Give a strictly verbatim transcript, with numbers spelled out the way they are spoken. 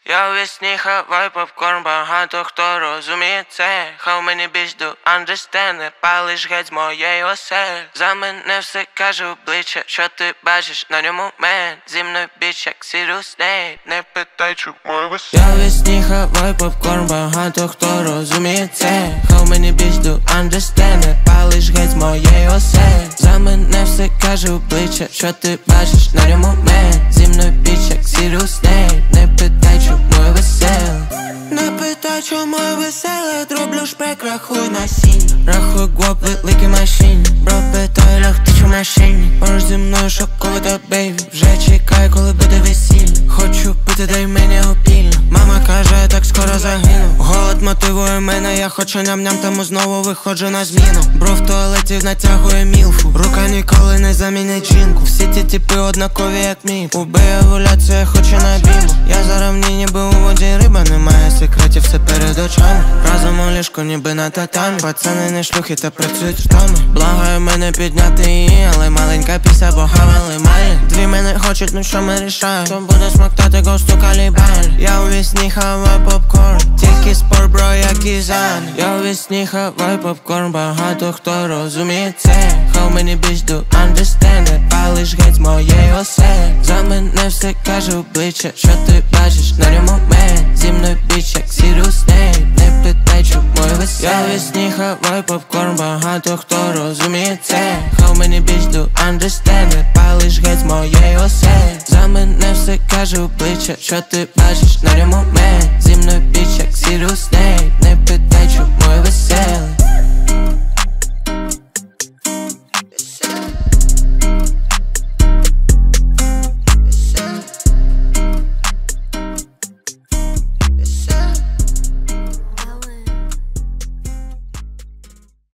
Я весь сніг хаваю попкорн, багато хто розуміє це. How many bitch do understand, не палиш геть з моєї осель. За мене все каже обличчя, що ти бачиш на ньому мен. Зі мною біч як Сіріус Снейп, не питай, чому я веселий. Я весь сніг хаваю попкорн, багато хто розуміє це. How many bitch do understand, не палиш геть з моєї осель. За мене все каже обличчя, що ти бачиш на ньому мен. Зі мною біч як Сіріус Снейп, не питай, чому я веселий. Не питай, чому я веселий. Дроблю шпек, рахуй насіння. Рахуй гвоп, великий машині. Бро, питай, лях, ти чи в машині. Поруч зі мною шоковита, бейбі. Вже чекай, коли буде весілля. Хочу пити, дай мені опільно. Мама каже, я так скоро загину. Голод мотивує мене, я хочу ням-ням, тому знову виходжу на зміну. Бро в туалеті натягує мілфу. Рука ніколи не замінить жінку. Всі ті типи однакові, як мій. Убий еволюцію, я хочу на біму. Я зараз в ній ніби у воді риба, немає секретів, все перед очами. Разом у ліжку, ніби на татамі. Пацани не шлюхи, та працюють ртами. Благаю мене підняти її, але маленька піся, бо хавали малі. Дві мене хочуть, ну що ми рішаємо? Хто буде смоктати госту калібаль? Я у вісні хаваю попкорн, тільки спор, бро, як і зан. Я у вісні хаваю попкорн, багато хто розуміє це. How many bitch do understand, не палиш геть з моєї осель. За мене все каже обличчя, що ти бачиш на ньому мен. Зі мною біч як Сіріус Снейп, не питай, чому я веселий. Я весні хаваю попкорн, багато хто розуміє це. How many bitch do understand, не палиш геть з моєї осель. За мене все каже обличчя, що ти бачиш на ньому мен. Зі мною біч як Сіріус Снейп, не питай, чому я веселий.